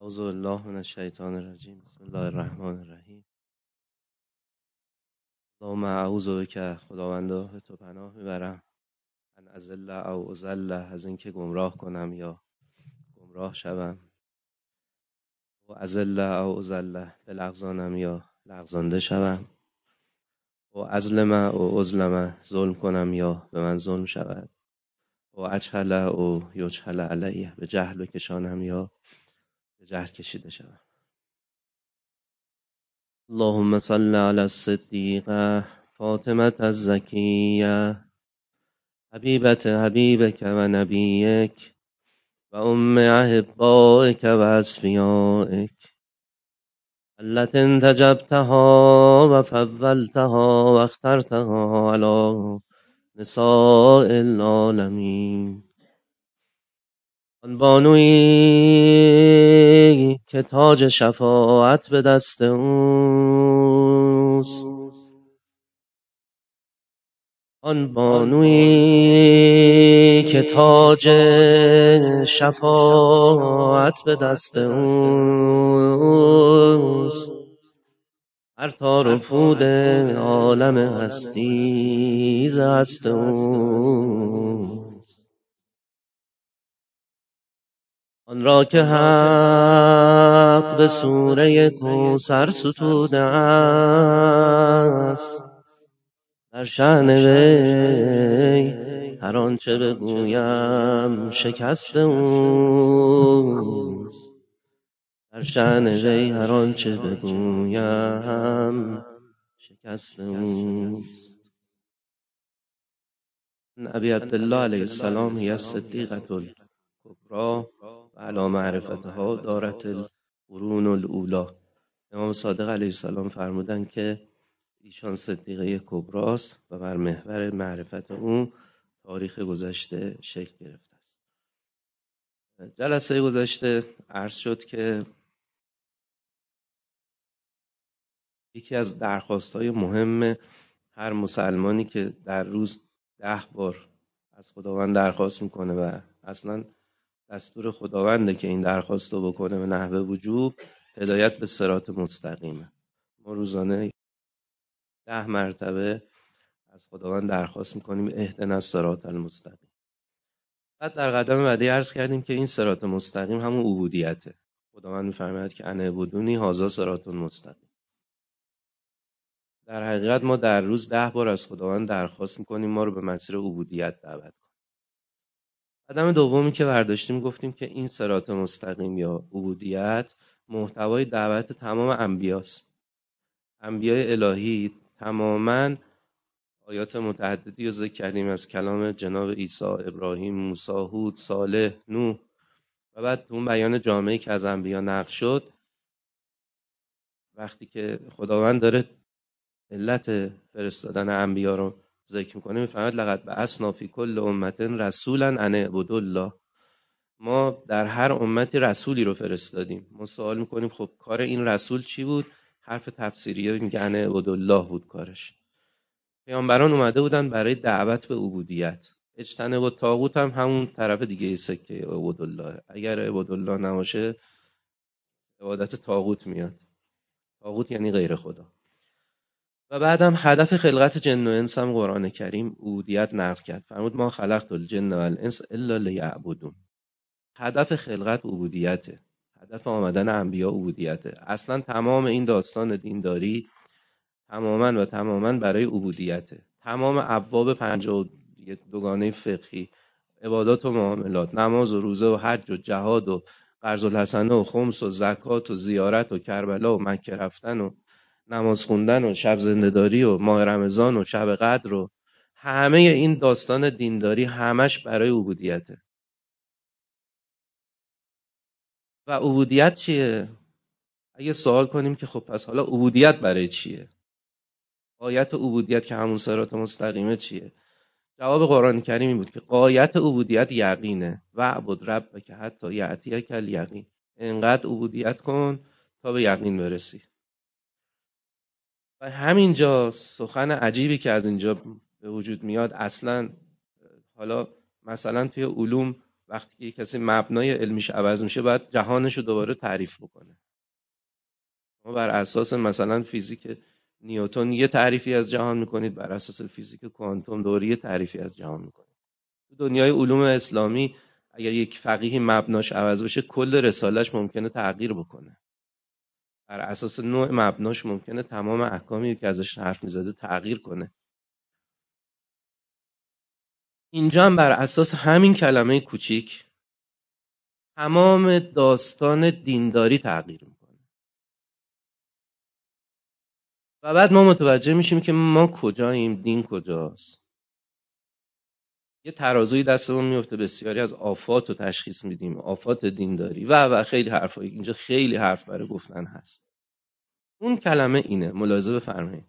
اعوذ بالله من الشیطان الرجیم. بسم الله الرحمن الرحیم. اللهم اعوذ بک، خداوندا به تو پناه میبرم، ان اضل او اضل، از اینکه گمراه کنم یا گمراه شوم، و اضل او اضل، بلغزانم یا لغزانده شوم، و اظلم او اظلم، ظلم کنم یا به من ظلم شود، و اجهل او یجهل علیه، به جهل بکشانم یا به جهل کشیده شوم. اللهم صل علی الصدیقه فاطمة الزکیه حبیبت حبیبک و نبیک و ام احبائک و اصفیائک التي انتجبتها و فضلتها و اخترتها علی نساء العالمین. آن بانویی که تاج شفاعت به دست اوست، آن بانویی که تاج شفاعت به دست اوست، هر تار و پود عالم هستی ز هست اوست. آن را که حق به سوره کوثر ستوده است، در شأن وی هر آنچه بگویم شکست اوست، در شأن وی هر آنچه بگویم شکست اوست. ابی عبدالله علیه السلام هی الصدیقة الکبری و علی معرفتها دارت القرون الاولی. امام صادق علیه السلام فرمودند که ایشان صدیقه کبراست و بر محور معرفت او تاریخ گذشته شکل گرفته است. جلسه گذشته عرض شد که یکی از درخواست‌های مهم هر مسلمانی که در روز 10 بار از خداوند درخواست میکنه و اصلا دستور خداونده که این درخواست رو بکنه به نحو وجوب، هدایت به صراط مستقیمه. ما روزانه 10 مرتبه از خداوند درخواست میکنیم اهدنا الصراط المستقیم. بعد در قدم بعدی عرض کردیم که این صراط مستقیم همون عبودیته. خداوند میفرماید که انا اعبدونی هذا صراط مستقیم. در حقیقت ما در روز 10 بار از خداوند درخواست میکنیم ما رو به مسیر عبودیت دعوت کنه. قدم دومی که برداشتیم گفتیم که این صراط مستقیم یا عبودیت محتوای دعوت تمام انبیاست. انبیای الهی تماماً آیات متعددی رو ذکر کردیم از کلام جناب عیسی، ابراهیم، موسی، هود، صالح، نوح و بعد اون بیان جامعی که از انبیا نقل شد. وقتی که خداوند داره علت فرستادن انبیا رو ذکر میکنه میفهمد لقد بعثنا فی کل امة رسولا ان اعبدوا الله. ما در هر امتی رسولی رو فرستادیم. ما سوال میکنیم خب کار این رسول چی بود؟ حرف تفسیری میگه ان اعبدوا الله بود کارش. پیامبران اومده بودن برای دعوت به عبودیت. اجتنب الطاغوت هم همون طرف دیگه سکه عبودالله. اگر عبودالله نباشه عبادت طاغوت میاد. طاغوت یعنی غیر خدا. و بعدم هدف خلقت جن و انس هم قرآن کریم عبودیت نقل کرد. فرمود ما خلقت الجن و الانس الا لیعبدون. هدف خلقت عبودیته. هدف آمدن انبیا عبودیته. اصلا تمام این داستان دینداری تماما برای عبودیته. تمام ابواب 52 فقهی، عبادات و معاملات، نماز و روزه و حج و جهاد و قرض الحسنه و خمس و زکات و زیارت و کربلا و مکه رفتن و نماز خوندن و شب زنده‌داری و ماه رمضان و شب قدر و همه این داستان دینداری همش برای عبودیته. و عبودیت چیه؟ اگه سوال کنیم که خب پس حالا عبودیت برای چیه؟ غایت عبودیت که همون صراط مستقیمه چیه؟ جواب قرآن کریم این بود که غایت عبودیت یقینه. وعبد ربک حتی یأتیک الیقین. انقدر عبودیت کن تا به یقین برسی. و همینجا سخن عجیبی که از اینجا به وجود میاد، اصلا حالا مثلا توی علوم وقتی که کسی مبنای علمیش عوض میشه باید جهانش رو دوباره تعریف بکنه. ما بر اساس مثلا فیزیک نیوتن یه تعریفی از جهان میکنید، بر اساس فیزیک کوانتوم دوباره یه تعریفی از جهان میکنید. تو دنیای علوم اسلامی اگر یک فقیهی مبناش عوض بشه کل رسالهش ممکنه تغییر بکنه. بر اساس نوع مبناش ممکنه تمام احکامی که ازش حرف میزده تغییر کنه. اینجا هم بر اساس همین کلمه کوچیک تمام داستان دینداری تغییر میکنه. و بعد ما متوجه میشیم که ما کجاییم، دین کجاست. یه ترازوی دستمون میفته، بسیاری از آفات رو تشخیص میدیم، آفات دینداری و خیلی حرفایی. اینجا خیلی حرف برای گفتن هست. اون کلمه اینه، ملاحظه بفرمایید،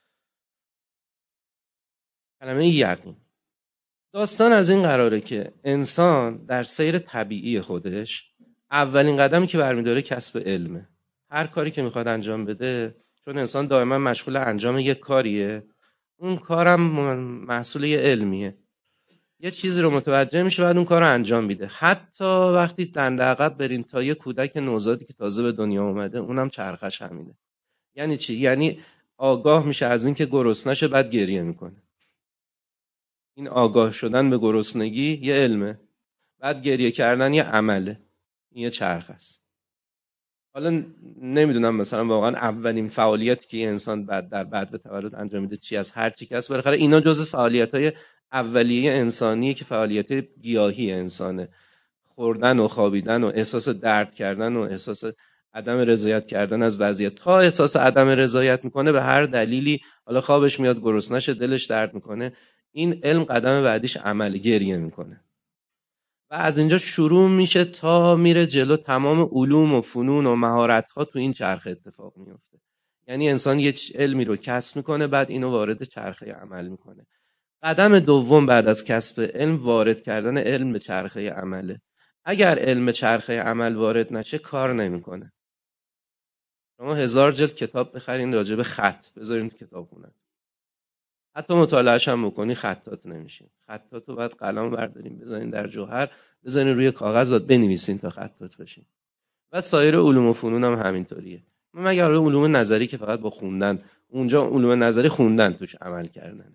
کلمه یقین. داستان از این قراره که انسان در سیر طبیعی خودش اولین قدمی که برمیداره کسب علمه. هر کاری که میخواد انجام بده، چون انسان دائما مشغول انجام یک کاریه، اون کارم محصول یه علمیه. یه چیزی رو متوجه میشه بعد اون کار رو انجام میده. حتی وقتی دنده عقب برین تا یه کودک نوزادی که تازه به دنیا اومده، اونم چرخش همینه. یعنی چی؟ یعنی آگاه میشه از این که گرسنه‌شه بعد گریه میکنه. این آگاه شدن به گرسنگی یه علمه، بعد گریه کردن یه عمله. این یه چرخ است. حالا نمیدونم مثلا واقعا اولین فعالیتی که انسان بعد به تولد انجام میده چی از هر چی که هست، بالاخره اینا جزء فعالیت‌های اولیه انسانیه که فعالیت گیاهی انسانه. خوردن و خوابیدن و احساس درد کردن و احساس عدم رضایت کردن از وضعیت، تا احساس عدم رضایت میکنه به هر دلیلی، حالا خوابش میاد، گرسنه‌شه، دلش درد میکنه، این علم قدم بعدیش عمل، گریه میکنه. و از اینجا شروع میشه تا میره جلو تمام علوم و فنون و مهارت‌ها تو این چرخه اتفاق میفته. یعنی انسان یه علمی رو کسب میکنه، بعد اینو وارد چرخه عمل میکنه. قدم دوم بعد از کسب علم وارد کردن علم به چرخه عمله. اگر علم چرخه عمل وارد نشه کار نمیکنه. شما 1000 جلد کتاب بخرین راجع به خط، بذارین تو کتابخونه، حتی مطالعه‌اش هم بکنی خطات نمیشین. خطات رو باید قلم بردارین بزنین در جوهر، بزنین روی کاغذ و بنویسین تا خطات بشین. و سایر علوم و فنون هم همینطوریه. مگر علوم نظری که فقط با خوندن، اونجا علوم نظری خوندن توش عمل کردن.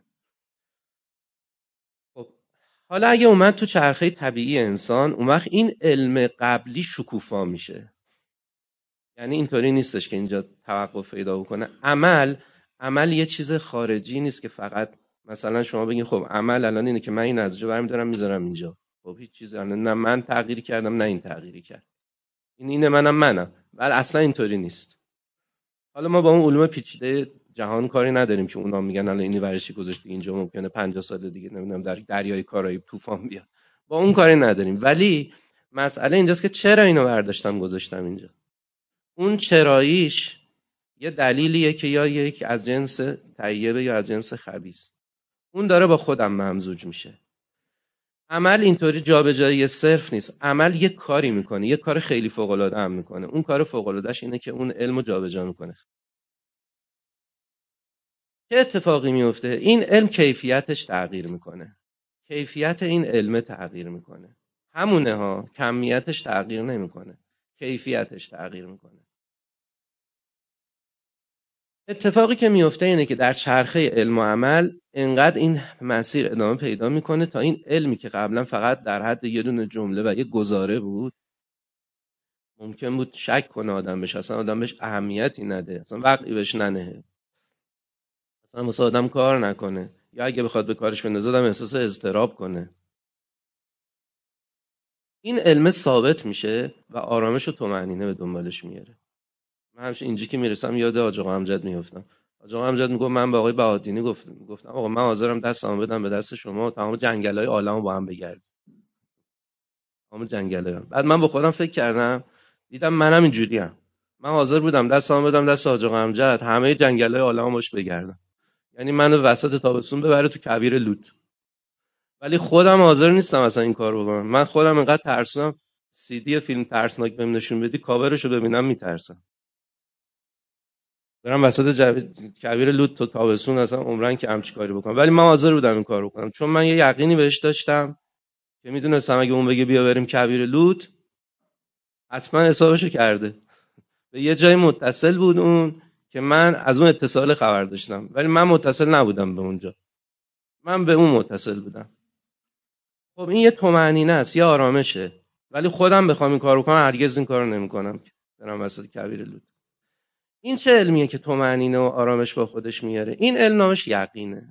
خب حالا اگه اومد تو چرخه طبیعی انسان، اون وقت این علم قبلی شکوفا میشه. یعنی اینطوری نیستش که اینجا توقف پیدا بکنه. عمل یه چیز خارجی نیست که فقط مثلا شما بگین خب عمل الان اینه که من این از اینجا برمی‌دارم میذارم اینجا. خب هیچ چیزی الان نه من تغییری کردم نه این تغییری کرد. اینه منم. ولی اصلا اینطوری نیست. حالا ما با اون علوم پیچیده جهان کاری نداریم که اونا میگن الان اینی ورشی گذاشتی اینجا ممکنه 50 سال دیگه نمیدونم در دریای کارائیب طوفان بیاد. با اون کاری نداریم. ولی مسئله اینجاست که چرا اینو برداشتم گذاشتم اینجا. اون چراییش یه دلیلیه که یا یک از جنس طیبه یا از جنس خبیث. اون داره با خودم ممزوج میشه. عمل اینطوری جابجایی صرف نیست. عمل یه کاری میکنه، یه کار خیلی فوق العاده هم میکنه. اون کار فوق العاده‌اش اینه که اون علمو جابجا میکنه. چه اتفاقی میفته؟ این علم کیفیتش تغییر میکنه. کیفیت این علم تغییر میکنه. همونه ها، کمیتش تغییر نمیکنه. کیفیتش تغییر میکنه. اتفاقی که میفته اینه که در چرخه علم و عمل انقدر این مسیر ادامه پیدا میکنه تا این علمی که قبلا فقط در حد یه دونه جمله و یه گزاره بود، ممکن بود شک کنه آدم بهش، اصلا آدم بهش اهمیتی نده، اصلا وقتی بهش ننه، اصلا واسه آدم کار نکنه، یا اگه بخواد به کارش بندازه آدم احساس اضطراب کنه. این علم ثابت میشه و آرامش و طمأنینه به دنبالش میاره. من همیشه اینجا که میرسم یاد حاج آقا امجد میافتم. حاج آقا امجد میگه من به آقای بهادینی گفتم آقا من حاضرم دستمو بدم به دست شما تمام جنگلای عالمو با هم بگردیم. تمام جنگلای. بعد من با خودم فکر کردم، دیدم منم اینجوریم. من حاضر بودم دستمو بدم دست حاج آقا امجد همه جنگلای عالمو باش بگردم. یعنی منو وسط تابستون ببره تو کویر لوت. ولی خودم حاضر نیستم اصلا این کارو بکنم. من خودم انقدر ترسونم، سی دی فیلم ترسناک بهم نشون بدی کاورشو ببینم میترسم. برم وسط کویر لوت تو تابستون اصلا عمرن که همچی کاری بکنم. ولی من حاضر بودم این کارو بکنم چون من یه یقینی بهش داشتم که میدونستم اگه اون بگه بیا بریم کویر لوط حتما حسابشو کرده. به یه جای متصل بود اون که من از اون اتصال خبر داشتم، ولی من متصل نبودم به اونجا، من به اون متصل بودم. خب این یه طمأنینه است، یه آرامشه. ولی خودم بخوام این کارو کنم هرگز این کارو نمی‌کنم که برم وسط کویر لوط. این چه علمیه که طمأنینه و آرامش با خودش میاره؟ این علم نامش یقینه.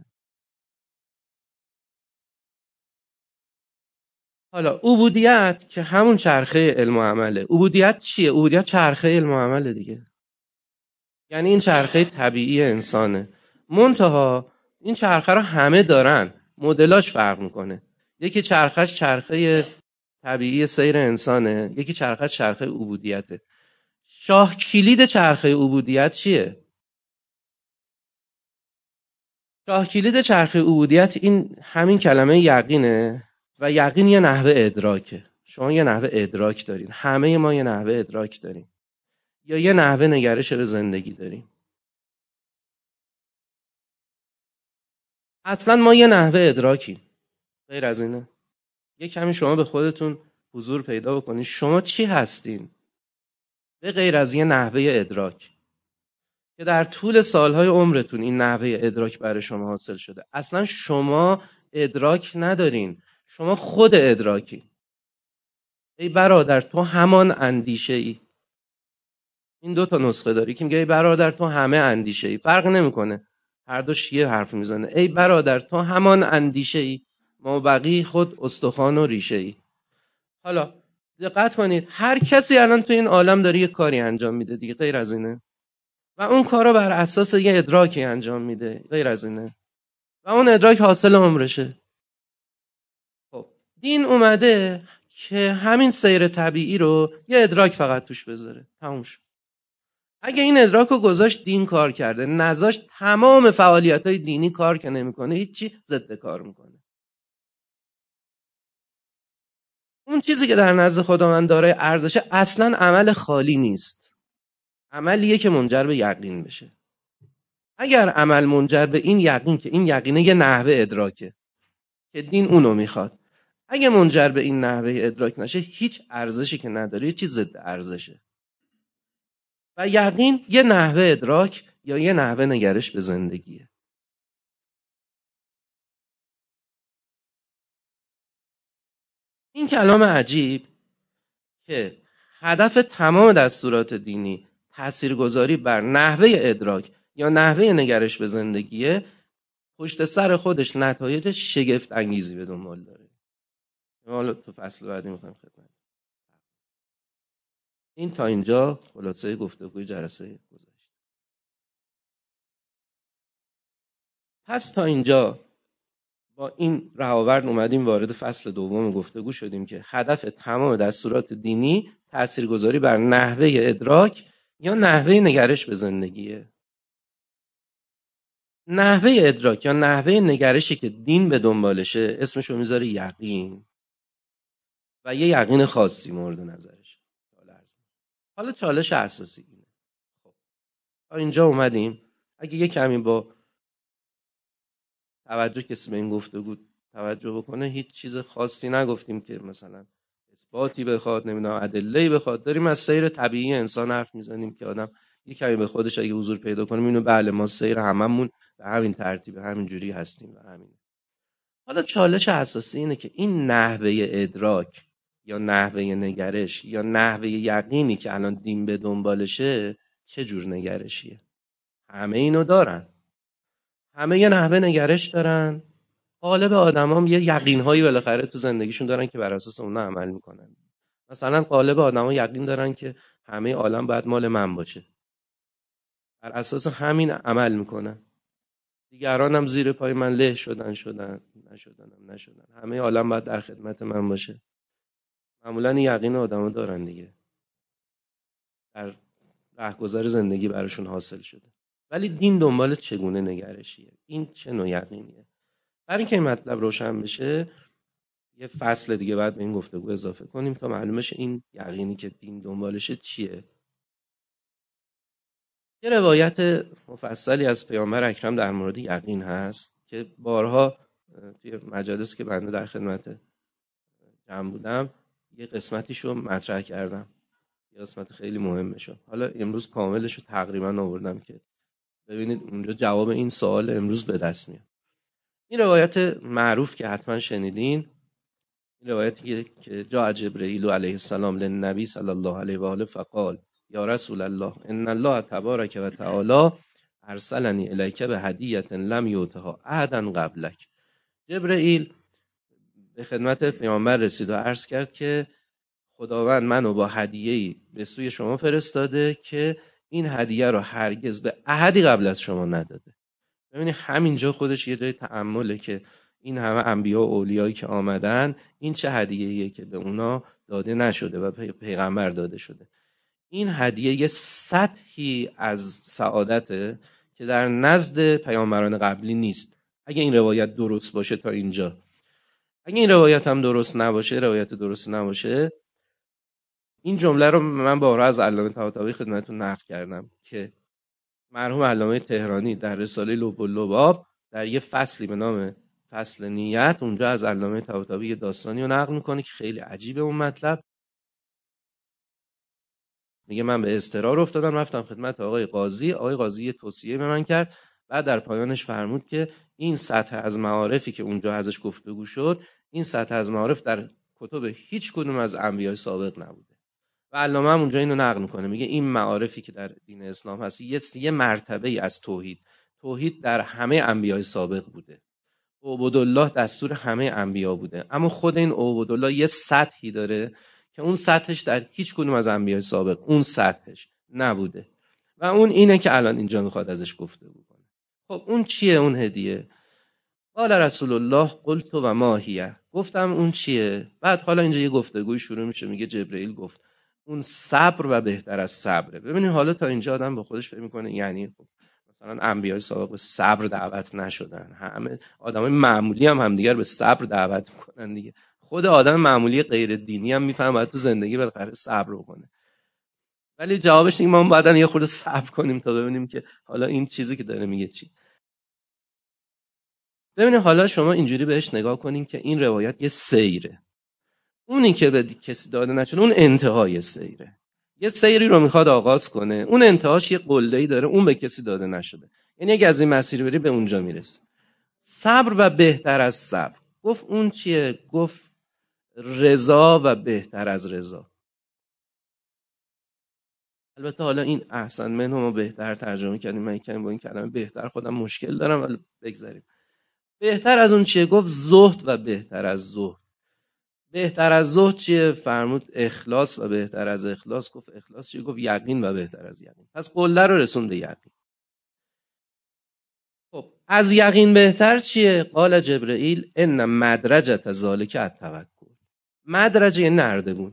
حالا عبودیت که همون چرخه علم و عمله. عبودیت چیه؟ عبودیت چرخه علم و عمله دیگه. یعنی این چرخه طبیعی انسانه. منتها این چرخه رو همه دارن، مدلاش فرق میکنه. یکی چرخش چرخه طبیعی سیر انسانه، یکی چرخش چرخه عبودیته. شاه کلید چرخه عبودیت چیه؟ شاه کلید چرخه عبودیت این همین کلمه یقینه و یقین یه نحوه ادراکه. شما یه نحوه ادراک دارین، همه ما یه نحوه ادراک داریم یا یه نحوه نگرش به زندگی داریم. اصلا ما یه نحوه ادراکیم، غیر از اینه. یه کمی شما به خودتون حضور پیدا بکنین، شما چی هستین به غیر از یه نحوه ادراک که در طول سالهای عمرتون این نحوه ادراک برای شما حاصل شده. اصلا شما ادراک ندارین، شما خود ادراکی. ای برادر تو همان اندیشه ای. این دو تا نسخه داری که میگه ای برادر تو همه اندیشه ای، فرق نمیکنه، هر دوش یه حرف میزنه. ای برادر تو همان اندیشه ای، ما بقی خود استخوان و ریشه ای. حالا دقت کنید، هر کسی الان تو این عالم داره یه کاری انجام میده دیگه، غیر از اینه. و اون کارو بر اساس یه ادراکی انجام میده، غیر از اینه. و اون ادراک حاصل عمرشه. خب دین اومده که همین سیر طبیعی رو یه ادراک فقط توش بذاره، تموم شد. اگه این ادراک رو گذاشت دین کار کرده، نذاشت تمام فعالیت‌های دینی کار که نمی‌کنه، هیچی ضد کار میکنه. اون چیزی که در نزد خداوند داره ارزشه اصلاً عمل خالی نیست، عملیه که منجر به یقین بشه. اگر عمل منجر به این یقین، که این یقینه یه نحوه ادراکه که دین اونو میخواد، اگه منجر به این نحوه ادراک نشه هیچ ارزشی که نداره، یه چیز ضد ارزشه. و یقین یه نحوه ادراک یا یه نحوه نگرش به زندگیه. این کلام عجیب که هدف تمام دستورات دینی تاثیرگذاری بر نحوه ادراک یا نحوه نگرش به زندگیه، پشت سر خودش نتایج شگفت انگیزی به دنبال داره. حالا تو فصل بعدی میخوایم خدمت. این تا اینجا خلاصه گفتگوی جلسه گذشته. پس تا اینجا با این رهاورد اومدیم وارد فصل دوم گفتگو شدیم که هدف تمام دستورات دینی تاثیرگذاری بر نحوه ادراک یا نحوه نگرش به زندگیه. نحوه ادراک یا نحوه نگرشی که دین به دنبالشه اسمشو میذاره یقین و یه یقین خاصی مورد نظرش. حالا چالش اساسی اینه. خب تا اینجا اومدیم، اگه یه کمی با توجه کسی به این گفتگو توجه بکنه، هیچ چیز خاصی نگفتیم که مثلا اثباتی بخواد، نمیدونم ادله‌ای بخواد. داریم از سیر طبیعی انسان حرف میزنیم که آدم یه کمی به خودش اگه حضور پیدا کنه اینو بله ما سیر هممون به همین ترتیب همین جوری هستیم و همین. حالا چالش اساسی اینه که این نحوه ادراک یا نحوه نگرش یا نحوه یقینی که الان دین به دنبالشه چه جور نگرشیه؟ همه اینو دارن، همه یه نحوه نگرش دارن. غالب آدمام یه یقین‌هایی بالاخره تو زندگیشون دارن که بر اساس اونها عمل میکنن. مثلا غالب آدما یقین دارن که همه عالم باید مال من باشه، بر اساس همین عمل میکنن. دیگران هم زیر پای من له شدن نشدن، همه عالم باید در خدمت من باشه. معمولا این یقین آدما دارن دیگه، در رهگذر زندگی براشون حاصل شده. ولی دین دنبال چگونه نگرشیه؟ این چه نوع یقینیه؟ برای اینکه این مطلب روشن بشه یه فصل دیگه بعد به این گفتگو اضافه کنیم تا معلوم شه این یقینی که دین دنبالشه چیه. یه روایت مفصلی از پیامبر اکرم در مورد یقین هست که بارها توی مجالس که بنده در خدمت جمع بودم یه قسمتیشو مطرح کردم، یه قسمت خیلی مهمشو. حالا امروز کاملشو تقریبا آوردم که ببینید اونجا جواب این سوال امروز به دست میاد. این روایت معروف که حتما شنیدین، این روایتی که جاء جبرئیل علیه السلام للنبی صلی الله علیه و آله فقال یا رسول الله ان الله تبارک و تعالی ارسلنی الیک به هدیه لم یؤتها احدا قبلک. جبرئیل به خدمت پیامبر رسید و عرض کرد که خداوند منو با هدیه‌ای به سوی شما فرستاده که این هدیه رو هرگز به احدی قبل از شما نداده. ببینید همینجا خودش یه جای تأمله که این همه انبیا و اولیایی که آمدن این چه هدیه‌ایه که به اونا داده نشده و پیغمبر داده شده. این هدیه یه سطحی از سعادته که در نزد پیامبران قبلی نیست. اگه این روایت درست باشه تا اینجا، اگه این روایت هم درست نباشه، روایت درست نباشه، این جمله رو من بارها از علامه طباطبایی خدمتتون نقل کردم که مرحوم علامه تهرانی در رساله لب اللباب در یه فصلی به نام فصل نیت اونجا از علامه طباطبایی داستانی رو نقل میکنه که خیلی عجیبه اون مطلب. میگه من به اضطرار افتادم رفتم خدمت آقای قاضی یه توصیه به من کرد، بعد در پایانش فرمود که این سطح از معارفی که اونجا ازش گفتگو شد، این سطح از معارف در کتب هیچ کدوم از انبیای سابق نبوده. و علامه هم اونجا اینو نقل میکنه، میگه این معارفی که در دین اسلام هست یه مرتبه از توحید در همه انبیای سابق بوده. عبودالله دستور همه انبیا بوده، اما خود این عبودالله یه سطحی داره که اون سطحش در هیچ کدوم از انبیای سابق اون سطحش نبوده و اون اینه که الان اینجا میخواد ازش گفتگو کنه. خب اون چیه اون هدیه؟ قال رسول الله قلت و ما هیه، گفتم اون چیه؟ بعد حالا اینجا یه گفتگوی شروع میشه، میگه جبرئیل گفت اون صبر و بهتر از صبره. ببینید حالا تا اینجا آدم با خودش فکر میکنه یعنی خب مثلا انبیای سابق به صبر دعوت نشدن، همه آدمای معمولی هم همدیگر به صبر دعوت میکنن دیگه. خود آدم معمولی غیر دینی هم میفهمه باید تو زندگی بالاخره صبر بکنه، ولی جوابش اینه ما بعدن یه خورده صبر کنیم تا ببینیم که حالا این چیزی که داره میگه چی. ببینید حالا شما اینجوری بهش نگاه کنین که این روایت یه سیره، اونی که به کسی داده نشده اون انتهای سیره، یه سیری رو میخواد آغاز کنه، اون انتهاش یه قله‌ای داره، اون به کسی داده نشده. یعنی اگه از این مسیر بری به اونجا میرسی. صبر و بهتر از صبر، گفت اون چیه؟ گفت رضا و بهتر از رضا. البته حالا این احسن منه ما بهتر ترجمه کردیم، من یکم با این کلمه بهتر خودم مشکل دارم، ولی بگذاریم. بهتر از اون چیه؟ گفت زهد و بهتر از زهد. بهتر از زهد چیه؟ فرمود اخلاص و بهتر از اخلاص. گفت اخلاص چیه؟ گفت یقین و بهتر از یقین. پس قله رو رسون به یقین. خب از یقین بهتر چیه؟ قال جبرئیل ان مدرجة ذلک التوکل. مدرجه یه نردبون.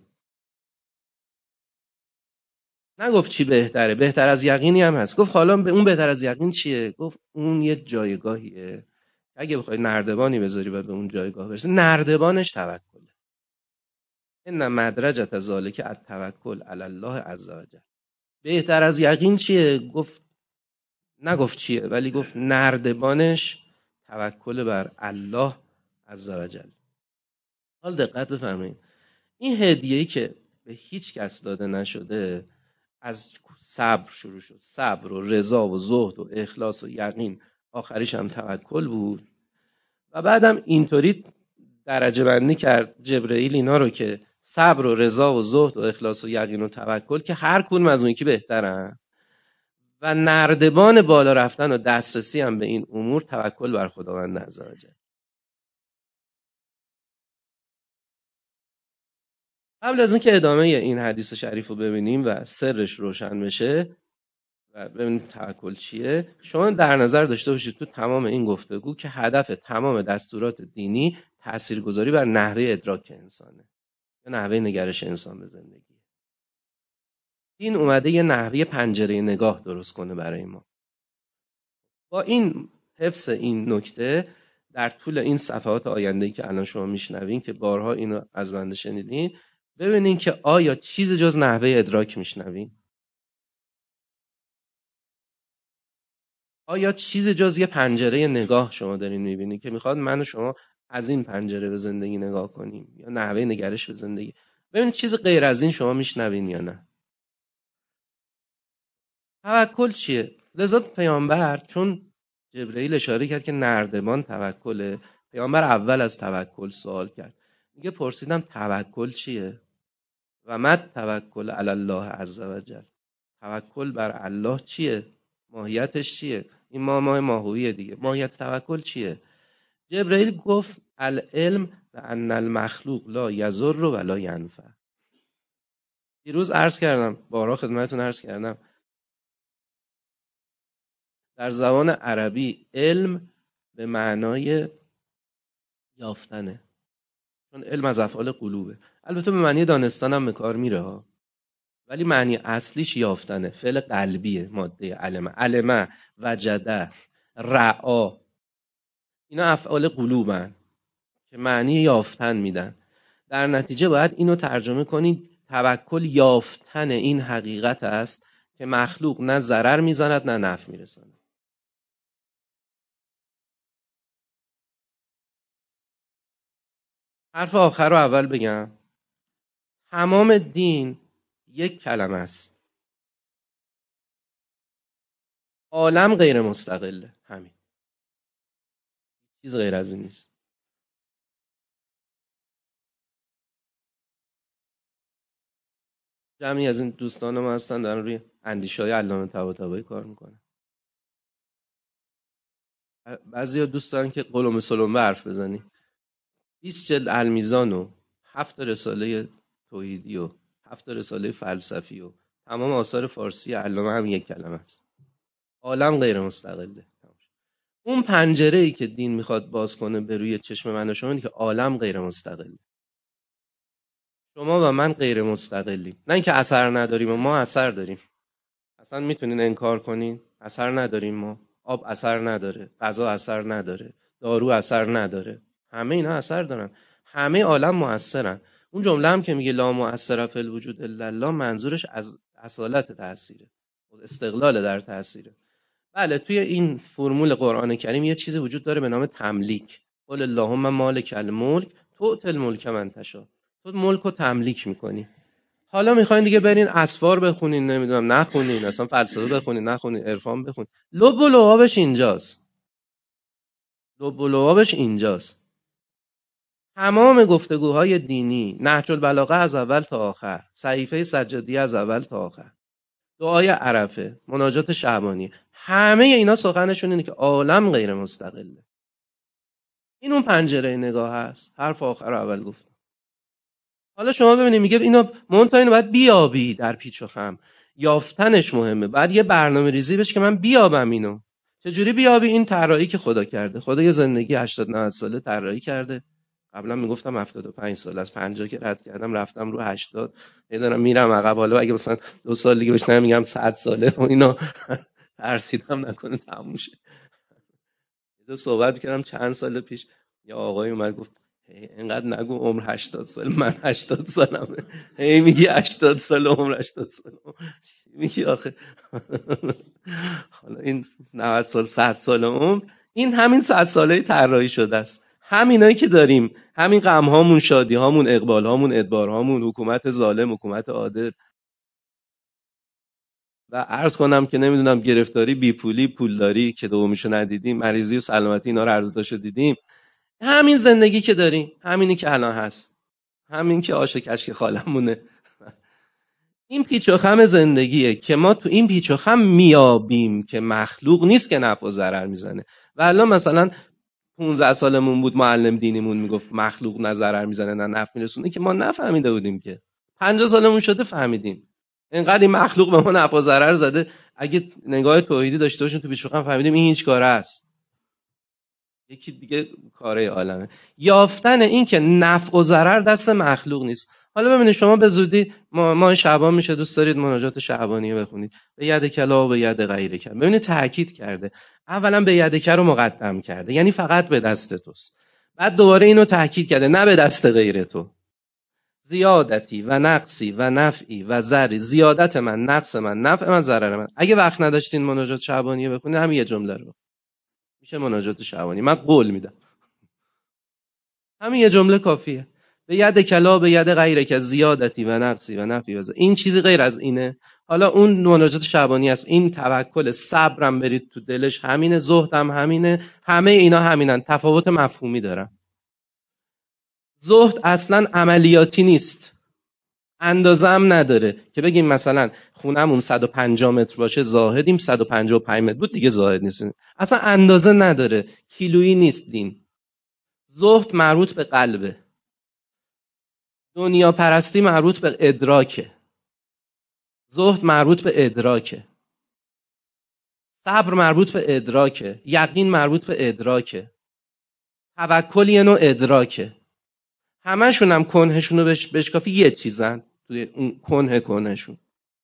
نگفت چی بهتره، بهتر از یقینی هم هست. گفت حالا به اون بهتر از یقین چیه؟ گفت اون یه جایگاهیه اگه بخوای نردبانی بذاری و به اون جایگاه برسی، نردبانش توکله. ان مدرجة ذلک التوکل علی الله عز وجل. بهتر از یقین چیه؟ گفت نگفت چیه، ولی گفت نردبانش توکل بر الله عز وجل. حال دقت بفرمایید، این هدیه‌ای که به هیچ کس داده نشده از صبر شروع شد، صبر و رضا و زهد و اخلاص و یقین، آخریش هم توکل بود. و بعدم اینطوری درجه بندی کرد جبرئیل اینا رو که صبر و رضا و زهد و اخلاص و یقین و توکل که هر کدوم از اون یکی بهترن و نردبان بالا رفتن و دسترسی هم به این امور توکل بر خداوند عزوجل. قبل از اینکه ادامه این حدیث شریف رو ببینیم و سرش روشن بشه و ببینیم توکل چیه، شما در نظر داشته باشید تو تمام این گفتگو که هدف تمام دستورات دینی تاثیرگذاری بر نحوه ادراک انسانه یا نحوه نگرش انسان به زندگی. دین اومده یه نحوه پنجره نگاه درست کنه برای ما. با این حفظ این نکته در طول این صفحات آینده‌ای که الان شما میشنوین که بارها اینو از بنده شنیدین، ببینین که آیا چیز جز نحوه ادراک میشنوین؟ آیا چیز جز یه پنجره نگاه شما دارین میبینین که میخواد من و شما از این پنجره به زندگی نگاه کنیم یا نحوه نگرش به زندگی، ببینید چیز غیر از این شما میشنوین یا نه. توکل چیه؟ لذا پیامبر چون جبرئیل اشاره کرد که نردبان توکله، پیامبر اول از توکل سوال کرد. میگه پرسیدم توکل چیه؟ و مد توکل علی الله عز و جل. توکل بر الله چیه؟ ماهیتش چیه؟ این ماهویه دیگه. ماهیت توکل چیه؟ جبرئیل گفت العلم و ان المخلوق لا یضر و لا ینفع. دیروز عرض کردم، بارها خدمتتون عرض کردم، در زبان عربی علم به معنای یافتنه، چون علم از افعال قلوبه. البته به معنی دانستن هم به کار میره ها، ولی معنی اصلیش یافتنه. فعل قلبیه، ماده علمه، وجده، رعا، اینا افعال قلوبن که معنی یافتن میدن. در نتیجه باید اینو ترجمه کنید توکل یافتن این حقیقت است که مخلوق نه ضرر میزند نه نفع میرساند. حرف آخر رو اول بگم. تمام دین یک کلمه است. عالم غیر مستقله، همین، چیز غیر از این نیست. جمعی از این دوستان ما هستن دارن روی اندیشه‌های علامه طباطبایی کار میکنن. بعضیا دوست دارن که قلم سلم حرف بزنی. 20 جلد المیزان و 7 رساله توحیدی و 7 رساله فلسفی و تمام آثار فارسی علامه هم یک کلمه است. عالم غیر مستقله. اون پنجره‌ای که دین میخواد باز کنه به روی چشم من و شما اینه که عالم غیر مستقله. شما و من غیر مستقلیم. نه اینکه اثر نداریم و ما اثر داریم. اصلا میتونین انکار کنین؟ اثر نداریم ما. آب اثر نداره، غذا اثر نداره، دارو اثر نداره. همه اینا اثر دارن. همه عالم مؤثرن. اون جمله هم که میگه لا مؤثر فی الوجود الا الله، منظورش از اصالت تأثیره. استقلال در تأثیره. بله، توی این فرمول قرآن کریم یه چیزی وجود داره به نام تملیک. قل اللهم مالک الملک تؤتی الملک من تشاء. تو ملک رو تملیک میکنی. حالا میخواین دیگه برین اسفار بخونین، نمیدونم نخونین، اصلا فلسفه بخونین نخونین، عرفان بخونین، لب و لعابش اینجاست. لب و لعابش اینجاست. تمام گفتگوهای دینی، نهج البلاغه از اول تا آخر، صحیفه سجادیه از اول تا آخر، دعای عرفه، مناجات شعبانی، همه اینا سخنشون اینه که عالم غیر مستقله. این اون پنجره نگاه هست. حرف آخر رو اول گفتم. حالا شما ببینید میگه اینو منتها اینو باید بیابی در پیچ و خم. یافتنش مهمه. بعد یه برنامه ریزی بشه که من بیابم اینو. چجوری بیابی؟ این طراحی که خدا کرده. خدا یه زندگی 80 90 ساله طراحی کرده. قبلا میگفتم 75 سال، از 50 که رد کردم رفتم رو 80. میدونم میرم عقب. حالا اگه مثلا 2 سال دیگه بشنم میگم 100 ساله و اینا ترسیدم نکنه تموم شه. یه صحبت کردم چند سال پیش، یه آقای اومد گفت اینقدر نگو عمر 80 سال، من 80 سالمه. هی میگی 80 سال عمر 80 سال میگی آخه. حالا این 90 سال 100 سال عمر، این همین 100 ساله طراحی شده است. همینایی که داریم، همین غم هامون، شادی هامون، اقبال هامون، ادبار هامون، حکومت ظالم، حکومت عادل. و عرض کنم که نمیدونم گرفتاری، بیپولی، پولداری که دومیشو ندیدیم، مریضی و سلامتی، اینا رو عرضداشو دیدیم. همین زندگی که داریم، همینی که الان هست، همین که آش و کشک خالمونه. این پیچ و خم زندگیه که ما تو این پیچ و خم میابیم که مخلوق نیست که نفع و ضرر میزنه. و الان مثلا 15 سالمون بود معلم دینیمون میگفت مخلوق نه ضرر میزنه نه نفع میرسونه، که ما نفهمیده بودیم. که 50 سالمون شده فهمیدیم. اینقدر این مخلوق به ما نفع و ضرر زده، اگه نگاه توحیدی داشته باشیم تو پیچ و خم فهمیدیم این هیچ کاره است. یکی دیگه کاره عالمه. یافتن این که نفع و ضرر دست مخلوق نیست. حالا ببینید شما به زودی ماه شعبان میشه، دوست دارید مناجات شعبانیه بخونید، به ید کلا و به ید غیره کلا. ببینید تاکید کرده، اولا به ید کلا رو مقدم کرده، یعنی فقط به دست توست. بعد دوباره اینو تاکید کرده، نه به دست غیر تو. زیادتی و نقصی و نفعی و ضرری، زیادت من، نقص من، نفع من، ضرر من. اگه وقت نداشتین مناجات شعبانیه بخونید، همین یه جمله رو میشه مناجات شعبانی. من قول میدم همین یه جمله کافیه. به ید کلا به ید غیرک از زیادتی و نقصی و نفی و این چیزی غیر از اینه. حالا اون مناجات شعبانی است، این توکل، صبرم برید تو دلش همینه، زهدم همینه، همه اینا همینن، تفاوت مفهومی دارن. زهد اصلا عملیاتی نیست، اندازه هم نداره که بگیم مثلا خونمون 150 متر باشه زاهدیم، 155 متر بود دیگه زاهد نیستیم. اصلا اندازه نداره، کیلویی نیست دین. زهد مربوط به قلبه، دنیا پرستی مربوط به ادراکه، زهد مربوط به ادراکه، صبر مربوط به ادراکه، یقین مربوط به ادراکه، توکل یه نوع ادراکه. همشون هم کنهشون رو بشکافی یه چیزن توی اون کنهشون.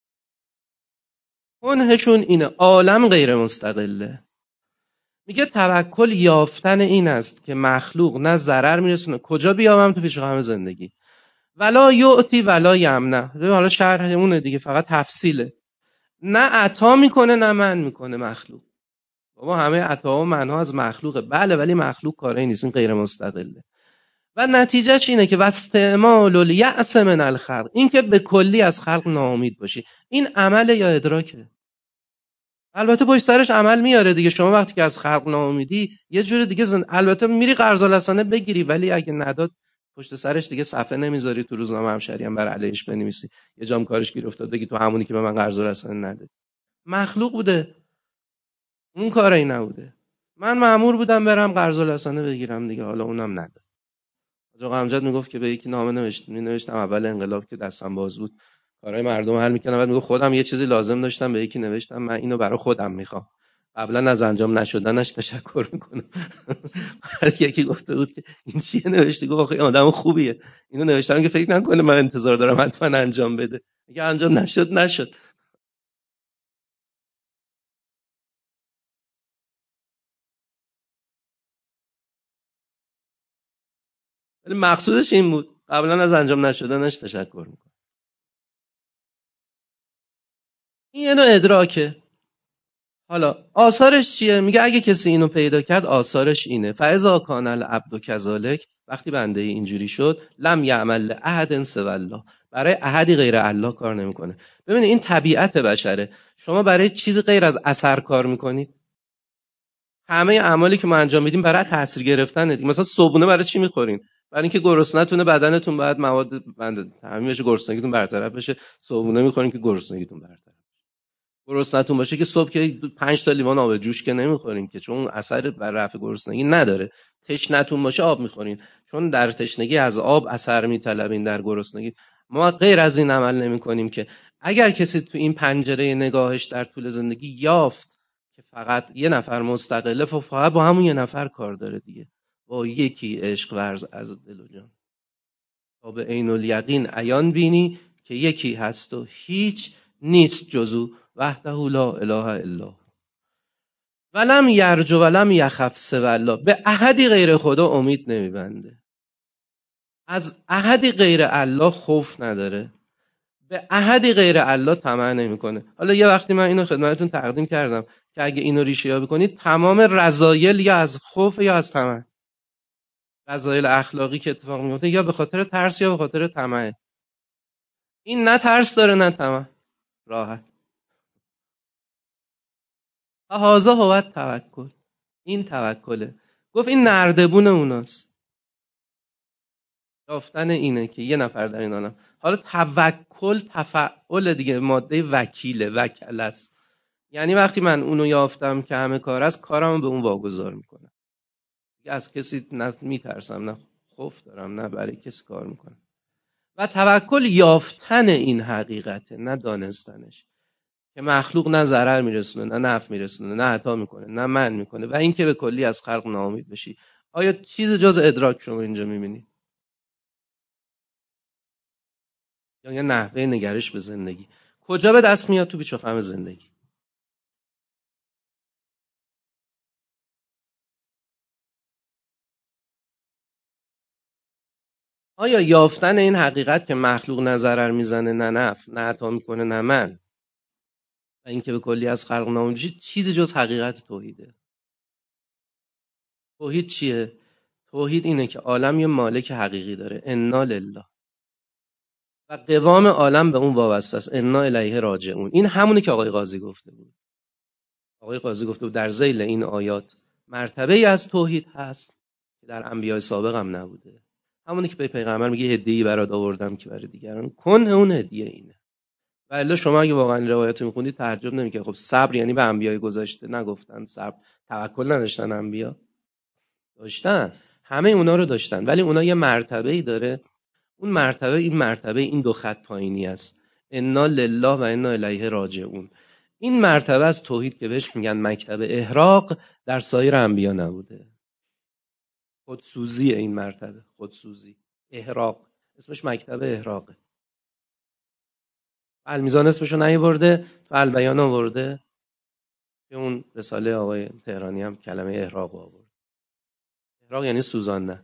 کنهشون اینه عالم غیر مستقله. میگه توکل یافتن این است که مخلوق نه ضرر میرسونه. کجا بیامم تو پیش خم زندگی؟ ولا یعطی ولا یمنع. حالا شرح اونه دیگه، فقط تفصیله. نه عطا میکنه نه من میکنه مخلوق. بابا همه عطا و منها از مخلوقه، بله، ولی مخلوق کاری نیست، این غیر مستقله. و نتیجهش اینه که واستعمال الیأس من الخلق، این که به کلی از خلق ناامید باشی. این عمل یا ادراکه؟ البته پشت سرش عمل میاره دیگه. شما وقتی که از خلق ناامیدی یه جور دیگه البته میری قرض الحسنه بگیری، ولی اگه نداد پشت سرش دیگه صفحه نمیذاری تو روزنامه همشری هم بر علیهش بنویسی، یه جام کارش گیر افتاد بگی تو همونی که به من قرض الحسنه نده. مخلوق بوده، اون کاری نبوده. من مأمور بودم برم قرض الحسنه بگیرم دیگه، حالا اونم نداد. آقا امجد میگفت که به یکی نامه نوشتم اول انقلاب که دستم باز بود، کارهای مردم حل میکنم. بعد میگفت خودم یه چیزی لازم داشتم، به یکی نوشتم من اینو برای خودم میخوام، قبلا از انجام نشدنش تشکر میکنم. بعد یکی گفته بود که این چیه نوشتی؟ گفت آخه آدم خوبیه، اینو نوشتم که فکر نکنه من انتظار دارم حتما انجام بده، اگه انجام نشد. ولی مقصودش این بود، قبلا از انجام نشدنش تشکر میکنم. این یه نوع ادراکه. حالا آثارش چیه؟ میگه اگه کسی اینو پیدا کرد آثارش اینه: فاذا کان العبد کذالک، وقتی بنده اینجوری شد، لم یعمل احد سوی الله، برای احدی غیر الله کار نمیکنه. ببینید این طبیعت بشره. شما برای چیزی غیر از اثر کار میکنید؟ همه اعمالی که ما انجام میدیم برای تاثیر گرفتن دیگه. مثلا صبحونه برای چی میخورین؟ برای اینکه گرسنه‌تونه، بدنتون باید مواد تامین بشه، گرسنگیتون برطرف بشه. صبحونه میخورین که گرسنگیتون برطرف. گرسنه‌تون باشه که صبح که 5 تا لیوان آب جوش که نمیخورین که، چون اثر بر رفع گرسنگی نداره. تشنه‌تون باشه آب میخورین، چون در تشنگی از آب اثر میطلبین، در گرسنگی. ما غیر از این عمل نمی‌کنیم. که اگر کسی تو این پنجره نگاهش در طول زندگی یافت که فقط یه نفر مستقله، فقط با همون یه نفر کار داره دیگه، با یکی عشق ورز از دل و جان، تا به عین الیقین عیان بینی که یکی هست و هیچ نیست جزو، وحده لا اله الا هو، ولم یرجو ولم یخف سوی الله. به احدی غیر خدا امید نمیبنده، از احدی غیر الله خوف نداره، به احدی غیر الله طمع نمیکنه. حالا یه وقتی من اینو خدمتتون تقدیم کردم که اگه اینو ریشه یابی کنید، تمام رذایل یا از خوف یا از طمع. رذایل اخلاقی که اتفاق میفته یا به خاطر ترس یا به خاطر طمع. این نه ترس داره نه طمع، راحت. هذا هو توکل. این توکله. گفت این نردبون اوناست. یافتن اینه که یه نفر در این عالم. حالا توکل تفعل دیگه، ماده وکیله، وکل است. یعنی وقتی من اونو یافتم که همه کار است، کارمو به اون واگذار میکنم. دیگه از کسی نه میترسم، نه خوف دارم، نه برای کسی کار میکنم. و توکل یافتن این حقیقته، نه دانستنش، که مخلوق نه ضرر میرسونه نه نفع میرسونه، نه عطا میکنه نه منع میکنه، و این که به کلی از خلق ناامید بشی. آیا چیز جز ادراک شما اینجا میبینی؟ یا یه نحوه نگرش به زندگی کجا به دست میاد؟ تو بیچ و خم زندگی. آیا یافتن این حقیقت که مخلوق نه ضرر میزنه نه نفع، نه عطا میکنه نه منع، و این که به کلی از خلق ناامید بشی، چیزی جز حقیقت توحیده؟ توحید چیه؟ توحید اینه که عالم یه مالک حقیقی داره، انا لله، و قوام عالم به اون وابسته است، انا الیه راجعون. این همونه که آقای قاضی گفته بود. آقای قاضی گفته بود در ذیل این آیات مرتبه ای از توحید هست که در انبیاء سابق هم نبوده. همونی که به پیغمبر میگه هدیه‌ای برات آوردم که برای دیگران کن، اون هدیه اینه. و الا شما اگه واقعا روایت میخوندید تعجب نمیکنید. خب صبر یعنی به انبیای گذشته نگفتن صبر، توکل نداشتن انبیا؟ داشتن، همه اونا رو داشتن، ولی اونا یه مرتبه‌ای داره. اون مرتبه این دو خط پایینی است، انا لله و انا الیه راجعون. این مرتبه از توحید که بهش میگن مکتب احراق در سایر انبیا نبوده. خودسوزی، این مرتبه خودسوزی، احراق، اسمش مکتب احراقه. المیزان اسمشو نیاورده، تو البیان آورده، که اون رساله آقای تهرانی هم کلمه احراق آورد. احراق یعنی سوزاندن.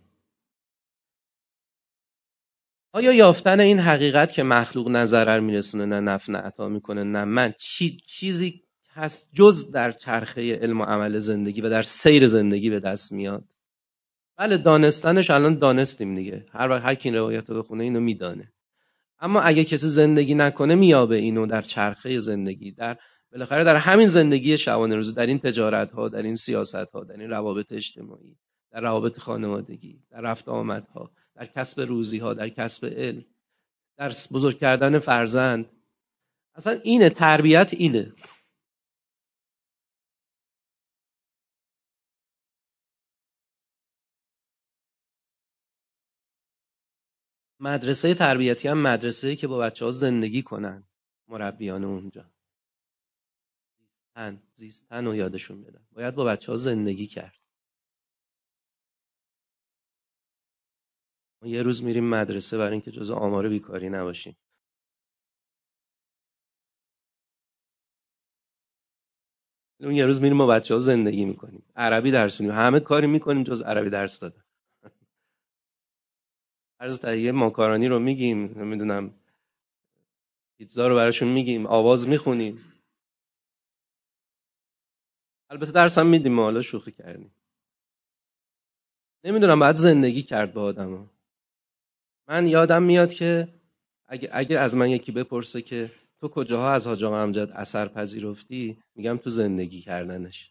آیا یافتن این حقیقت که مخلوق نه ضرر میرسونه نه نفع نه عطا میکنه نه من، چیزی هست جز در چرخه علم و عمل زندگی و در سیر زندگی به دست میاد؟ بله، دانستنش الان دانستیم دیگه، هر کی این روایت رو بخونه اینو میدانه. اما اگه کسی زندگی نکنه میابه اینو در چرخه زندگی، در بالاخره در همین زندگی شبانه روزی، در این تجارت ها، در این سیاست ها، در این روابط اجتماعی، در روابط خانوادگی، در رفت آمد ها، در کسب روزی ها، در کسب علم، در بزرگ کردن فرزند. اصلا اینه تربیت، اینه. مدرسه تربیتی هم مدرسه‌ای که با بچه‌ها زندگی کنن، مربیان اونجا زیستن و یادشون بدن. باید با بچه‌ها زندگی کرد. ما یه روز میریم مدرسه برای اینکه جزء آمار بیکاری نباشیم. اون یه روز میریم با بچه‌ها زندگی میکنیم، عربی درس میدیم، همه کاری میکنیم جز عربی درس دادن. عرض تهیه ماکارونی رو میگیم، نمیدونم پیتزا رو براشون میگیم، آواز میخونیم، البته درس هم میدیم، ما حالا شوخی کردیم. نمیدونم، باید زندگی کرد با آدما. من یادم میاد که اگه از من یکی بپرسه که تو کجاها از حاج آقا امجد اثر پذیرفتی، میگم تو زندگی کردنش.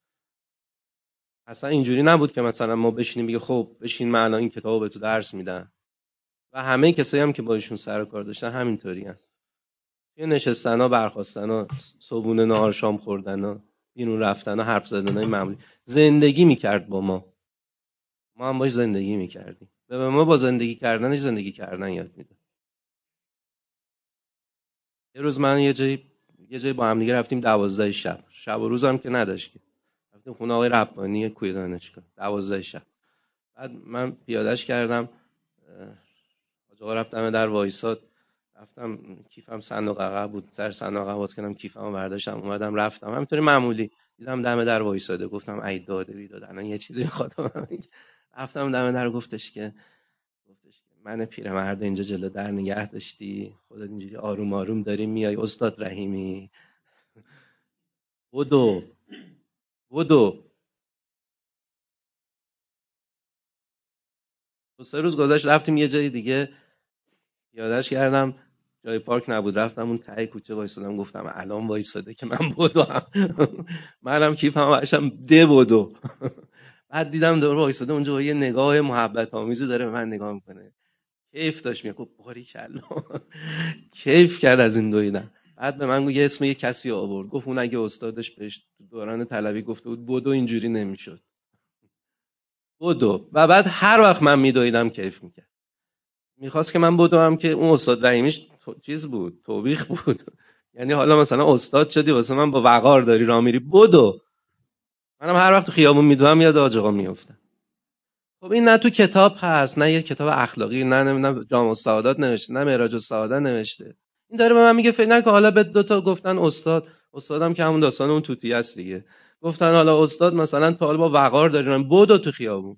اصلا اینجوری نبود که مثلا ما بشینیم بگه خب بشین من الان این کتابو به تو درس میدم. و همه کسایی هم که با ایشون سر و کار داشتن همینطوری هستن. یه نشستنا، برخاستنا، صبحونه نهار شام خوردنا، بیرون رفتنا، حرف زدنای معمولی. زندگی میکرد با ما هم باش زندگی میکردیم. به ما با زندگی کردن یاد میده. یه روز من یه جایی با هم دیگه رفتیم 12 شب و روز هم که نداشت، رفتیم خونه آقای ربانی کوی دانشگاه 12 شب. بعد من پیادهش کردم، آقا رفتم در وایساد، رفتم کیفم صندوق عقب بود، سر صندوق عقب باز کردم، کیفمو برداشتم اومدم رفتم، همینطوری معمولی دیدم دم در وایساده، گفتم ای داده بیداد الان یه چیزی میخواد. رفتم دم در، گفتش که من پیرمرد اینجا جلو در نگه داشتی، خودت اینجوری آروم آروم داری میای استاد رحیمی، بدو. 2-3 روز گذشت، رفتیم یه جای دیگه، یادش کردم جای پارک نبود، رفتم اون ته کوچه وایسادم، گفتم الان وایساده که من بدوم. منم کیفم برشم ده بدو. بعد دیدم دور وایساده اونجا با یه نگاه محبت آمیزی داره به من نگاه میکنه، کیف داشت میگه باریکلا. کیف کرد از این دویدن. بعد به من گفت یه اسم یه کسی آورد، گفت اون اگه استادش بهش دوران طلبی گفته بود بدو اینجوری نمیشد، بدو. و بعد هر وقت من میدویدم کیف میکرد، میخواست که من بدوم که اون استاد رحیمیش چیز بود، توبیخ بود. یعنی حالا مثلا استاد شدی واسه من با وقار داری راه میری، بدو. منم هر وقت تو خیابون میدوام یاد حاج آقا میافتم. خب این نه تو کتاب هست، نه یه کتاب اخلاقی، نه جامع السعادات نوشته، نه معراج السعاده نوشته. این داره به من میگه فکر نکن حالا به 2 تا گفتن استادم که همون داستان اون توتی است دیگه، گفتن حالا استاد مثلا تا حالا با وقار داری، بدو تو خیابون.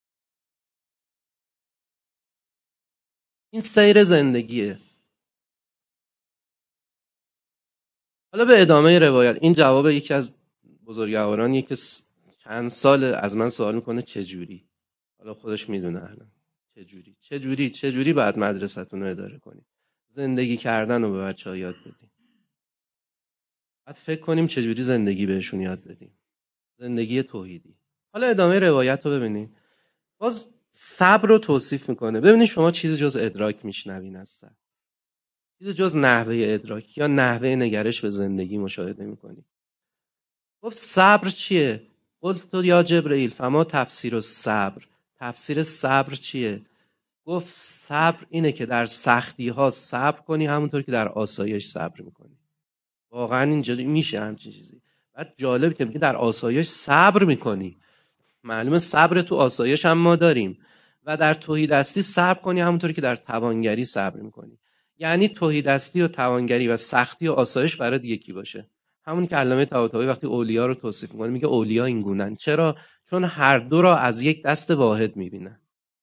این سیر زندگیه. حالا به ادامه روایت، این جواب یکی از بزرگوارانی که چند سال از من سوال میکنه چجوری. حالا خودش میدونه الان چجوری باید مدرسه‌تون رو اداره کنید، زندگی کردن رو به بچه‌ها یاد بدیم. بعد فکر کنیم چجوری زندگی بهشون یاد بدیم، زندگی توحیدی. حالا ادامه روایت رو ببینید. باز صبر رو توصیف میکنه. ببینید شما چیزی جز ادراک میشنوین از صبر، چیزی جز نحوه ادراک یا نحوه نگرش به زندگی مشاهده میکنید. گفت صبر چیه؟ قلت یا جبرئیل فما تفسیر الصبر. تفسیر صبر چیه؟ گفت صبر اینه که در سختی ها صبر کنی همونطور که در آسایش صبر میکنی. واقعا اینجوری میشه همچین چیزی؟ بعد جالب که میگه در آسایش صبر میکنی. معلومه صبر تو آسایش هم ما داریم. و در تهیدستی صبر کنی همونطوری که در توانگری صبر میکنی. یعنی تهیدستی و توانگری و سختی و آسایش برات یکی باشه. همون که علامه طباطبایی وقتی اولیا رو توصیف میکنه میگه اولیا این گونن. چرا؟ چون هر دو را از یک دست واحد میبینن.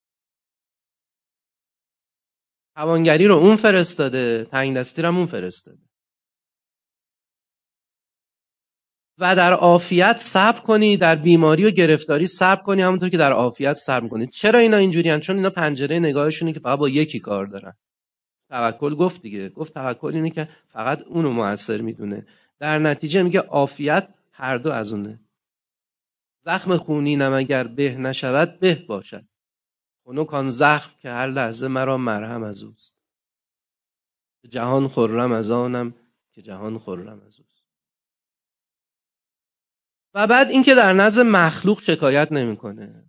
توانگری رو اون فرستاده، تنگ دستی رو هم اون فرستاده. و در عافیت صبر کنی، در بیماری و گرفتاری صبر کنی همونطور که در عافیت صبر کنی. چرا اینا اینجوریان؟ چون اینا پنجره نگاهشونه که فقط با یکی کار دارن. توکل گفت دیگه، گفت توکل اینه که فقط اونو موثر میدونه. در نتیجه میگه عافیت هر دو از اونه. زخم خونینم اگر به نشود به باشد، خنک آن زخم که هر لحظه مرا مرهم از اوست. جهان خرم از آنم که جهان خرم از اوست. و بعد اینکه در نزد مخلوق شکایت نمیکنه.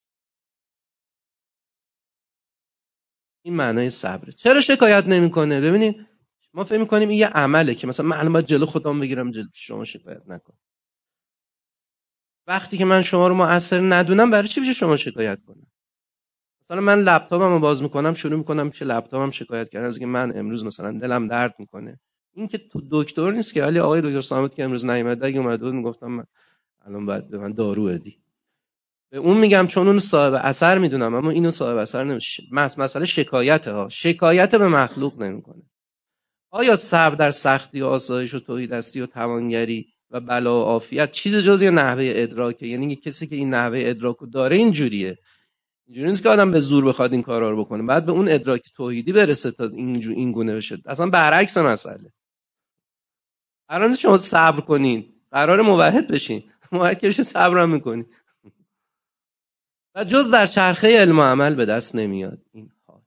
این معنای صبره. چرا شکایت نمیکنه؟ ببینید ما فکر میکنیم این یه عمله که مثلا من باید جلو خودم بگیرم جلو شما شکایت نکنم. وقتی که من شما رو مؤثر ندونم برای چی بشه شما شکایت کنم؟ مثلا من لپتاپم رو باز میکنم شروع میکنم که لپتاپم شکایت کردن از اینکه من امروز مثلا دلم درد میکنه. این که تو دکتر نیست که، ولی آقای دکتر صامت که امروز نیومد اگه اومد بود میگفتم من الان باید به من دارو بدی. به اون میگم چون اون صاحب اثر میدونم، اما اینو صاحب اثر نمیشه. مسئله شکایته ها. شکایت به مخلوق نمیکنه. آیا صبر در سختی و آسایش و تهیدستی و توانگری و بلا و عافیت چیز جز یه نحوه ادراکه؟ یعنی کسی که این نحوه ادراکو داره اینجوریه. اینجوری نیست که آدم به زور بخواد این کارا رو بکنه، بعد به اون ادراک توحیدی برسه تا این گونه بشه. اصلا برعکس مسئله. قرار نیست شما صبر کنین، قرار موحد بشین. موحد که صبر هم میکنین. و جز در چرخه علم و عمل به دست نمیاد این حال.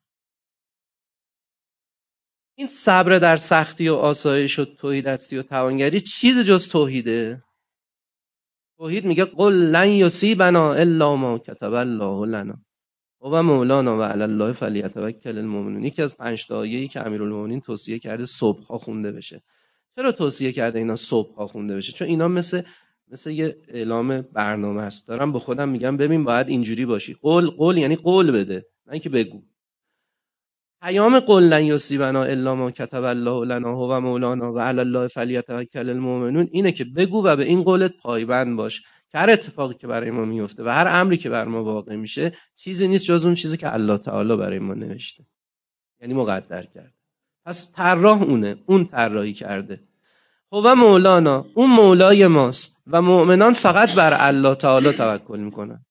این صبر در سختی و آسایش و تهیدستی و توانگری چیز جز توحیده؟ توحید میگه قل لن یصیبنا الا ما کتب الله لنا و مولانا و علی الله فلیتوکل المؤمنون. یکی از 5 تا آیه‌ای که امیرالمومنین توصیه کرده صبح‌ها خونده بشه. چرا توصیه کرده اینا صبح‌ها خونده بشه؟ چون اینا مثل یه اعلام برنامه است. دارم به خودم میگم ببین باید اینجوری باشی. قول یعنی قول بده، نه اینکه بگو. پیام قل لن یصیبنا الا ما کتب الله لنا و مولانا و علی الله فلیتوکل المؤمنون اینه که بگو و به این قولت پایبند باش که هر اتفاقی که برای ما میفته و هر امری که بر ما واقع میشه چیزی نیست جز اون چیزی که الله تعالی برای ما نوشته، یعنی مقدر کرده. پس طراح اون طراحی کرده. و مولانا اون مولای ماست و مؤمنان فقط بر الله تعالی توکل میکنن.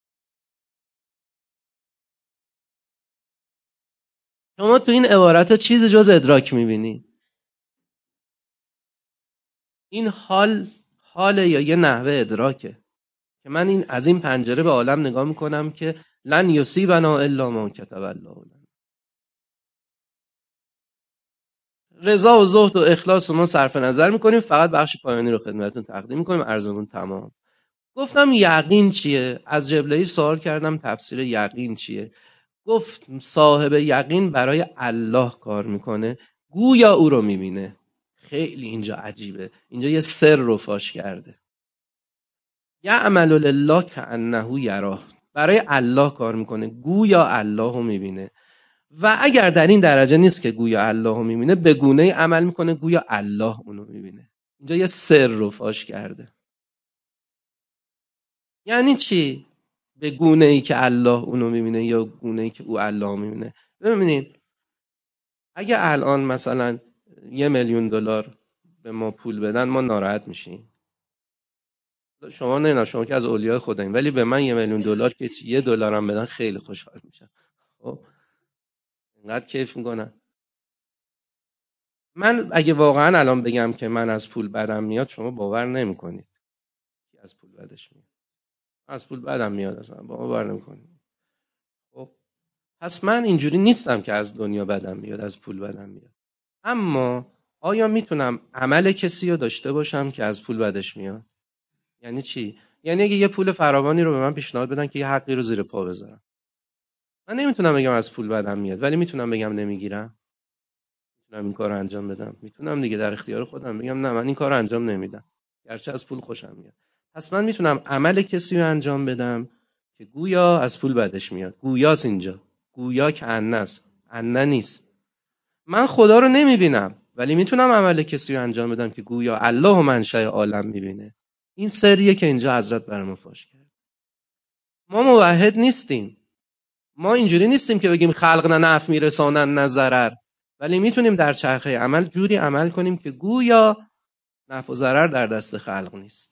شما تو این عبارت چیز جز ادراک میبینی؟ این حال یا یه نحوه ادراکه که من از این پنجره به عالم نگاه میکنم که لن یصیبنا الا ما کتب الله لنا. رضا و زهد و اخلاص رو ما صرف نظر میکنیم، فقط بخش پایانی رو خدمتتون تقدیم میکنیم. عرضمون تمام. گفتم یقین چیه؟ از جبرئیل سوال کردم تفسیر یقین چیه؟ گفت صاحب یقین برای الله کار میکنه، گویا او رو میبینه. خیلی اینجا عجیبه، اینجا یه سر رو فاش کرده. یعمل لله کأنه یراه، برای الله کار میکنه گویا الله رو میبینه. و اگر در این درجه نیست که گویا الله رو میبینه، به گونه عمل میکنه گویا الله اونو میبینه. اینجا یه سر رو فاش کرده. یعنی چی؟ به گونه ای که الله اونو میبینه یا گونه ای که او الله میبینه. ببینید اگه الان مثلا $1,000,000 به ما پول بدن ما ناراحت میشیم؟ شما نه، شما که از اولیای خدایین، ولی به من $1,000,000 که $1 هم بدن خیلی خوشحال میشم. خب اینقدر کیف میکنم. من اگه واقعا الان بگم که من از پول بدم میاد، شما باور نمیکنید. از پول بدش میاد، از پول بدم میاد، اصلا باور نمیکنید. خب پس من اینجوری نیستم که از دنیا بدم میاد، از پول بدم میاد. اما آیا میتونم عمل کسی رو داشته باشم که از پول بدش میاد؟ یعنی چی؟ یعنی اگه یه پول فراوانی رو به من پیشنهاد بدن که یه حقی رو زیر پا بذارم، من نمیتونم بگم از پول بدم میاد، ولی میتونم بگم نمیگیرم. میتونم این کار رو انجام بدم، میتونم دیگه در اختیار خودم بگم نه من این کار رو انجام نمیدم گرچه از پول خوشم میاد. پس من میتونم عمل کسی رو انجام بدم که گویا از پول بدش میاد. گویاست اینجا، گویا که انست، انه نیست. من خدا رو نمیبینم ولی میتونم عمل کسی رو انجام بدم که گویا الله و منشأ عالم میبینه. این سریه که اینجا حضرت برام فاش کرد. ما موحد نیستیم، ما اینجوری نیستیم که بگیم خلق نه نفع میرسانن نه ضرر، ولی میتونیم در چرخه عمل جوری عمل کنیم که گویا نفع و ضرر در دست خلق نیست.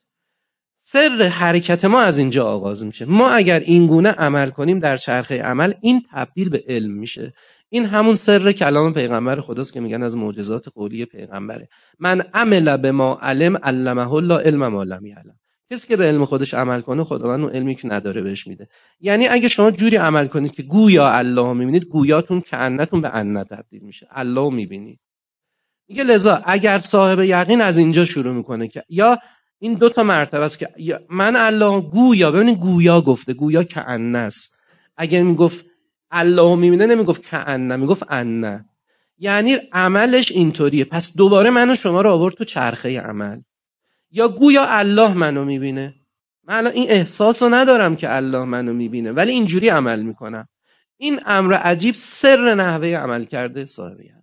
سر حرکت ما از اینجا آغاز میشه. ما اگر این گونه عمل کنیم در چرخه عمل، این تبدیل به علم میشه. این همون سر کلام پیغمبر خداست که میگن از معجزات قولی پیغمبره. من عمل بما علم علمه الله علم ما لم یعلم. کسی که به علم خودش عمل کنه خداوند اون علمی که نداره بهش میده. یعنی اگه شما جوری عمل کنید که گویا الله میبینید، گویاتون کأنتون به انه تبدیل میشه، الله میبینید. میگه لذا اگر صاحب یقین از اینجا شروع میکنه که یا این 2 مرتبه است که من الله گویا، ببینید گویا گفته، گویا کأنه است. اگر میگفت الله میبینه نمیگفت کأنه، میگفت انه. یعنی عملش اینطوریه. پس دوباره منو شما رو آورد تو چرخه عمل. یا گویا الله منو میبینه، من الان این احساس رو ندارم که الله منو میبینه ولی اینجوری عمل میکنم. این امر عجیب سر نحوه عمل کرده صاحب یقین.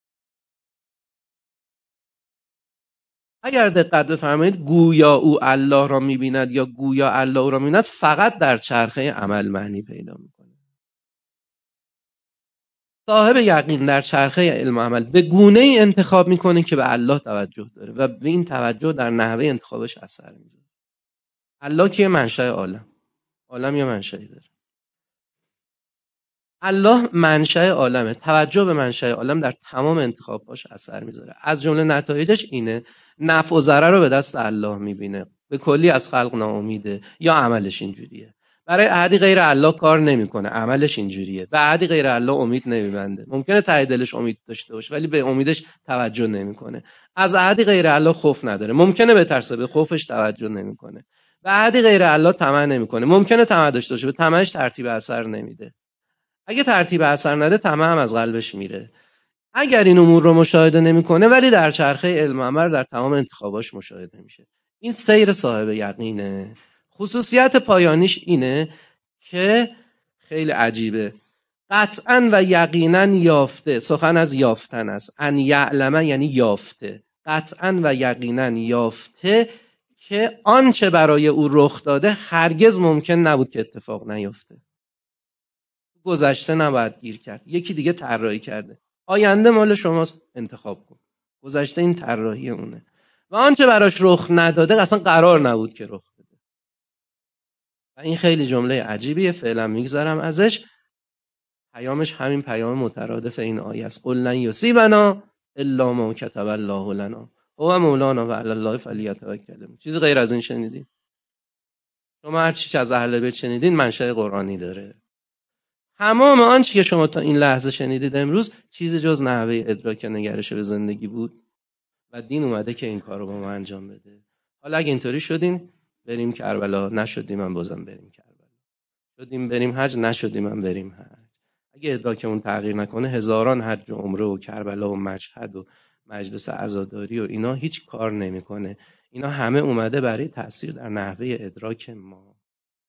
اگر دقت بفرمایید گویا او الله را میبیند یا گویا الله او را میبیند فقط در چرخه عمل معنی پیدا میکنه. صاحب یقین در چرخه علم و عمل به گونه ای انتخاب میکنه که به الله توجه داره و به این توجه در نحوه انتخابش اثر میذاره. الله که منشأ عالم، عالم یه منشأی داره. الله منشأ عالمه، توجه به منشأ عالم در تمام انتخاباش اثر میذاره. از جمله نتایجش اینه نفع و ضرر رو به دست الله میبینه، به کلی از خلق ناامیده یا عملش اینجوریه. برای احدی غیر الله کار نمیکنه، عملش اینجوریه. به احدی غیر الله امید نمیبنده، ممکنه ته دلش امید داشته باشه ولی به امیدش توجه نمیکنه. از احدی غیر الله خوف نداره، ممکنه بترسه، به خوفش توجه نمیکنه. به احدی غیر الله طمع نمیکنه، ممکنه طمع داشته باشه، به طمعش ترتیب اثر نمیده. اگه ترتیب اثر نده طمع هم از قلبش میره. اگر این امور رو مشاهده نمیکنه ولی در چرخه علم و عمل در تمام انتخاباش مشاهده میشه. این سیر صاحب یقینه. خصوصیت پایانیش اینه که خیلی عجیبه. قطعا و یقینا یافته، سخن از یافتن است. ان یعلم یعنی یافته. قطعا و یقینا یافته که آنچه برای او رخ داده هرگز ممکن نبود که اتفاق نیفته. گذشته نباید گیر کرد، یکی دیگه طراحی کرده. آینده مال شماست، انتخاب کن. گذشته این طراحی اونه و آنچه براش رخ نداده اصلا قرار نبود که رخ بده. و این خیلی جمله عجیبیه، فعلا میگذارم ازش. پیامش همین پیام مترادف این آیه است. قل لن یصیبنا الا ما کتب الله لنا هو مولانا و علی الله فلیتوکل. چیزی غیر از این شنیدین؟ شما هر چی که از اهل بیت شنیدین منشأ قرآنی داره. تمام آنچه که شما تا این لحظه شنیدید امروز چیزی جز نحوه ادراک نگرش به زندگی بود و دین اومده که این کار رو با ما انجام بده. حالا اگه اینطوری شدین بریم کربلا، نشدیم هم بازم بریم کربلا، شدیم بریم حج، نشدیم هم بریم حج. اگه ادراکمون تغییر نکنه هزاران حج و عمره و کربلا و مشهد و مجلس عزاداری و اینا هیچ کار نمیکنه. اینا همه اومده برای تأثیر در نحوه ادراک ما.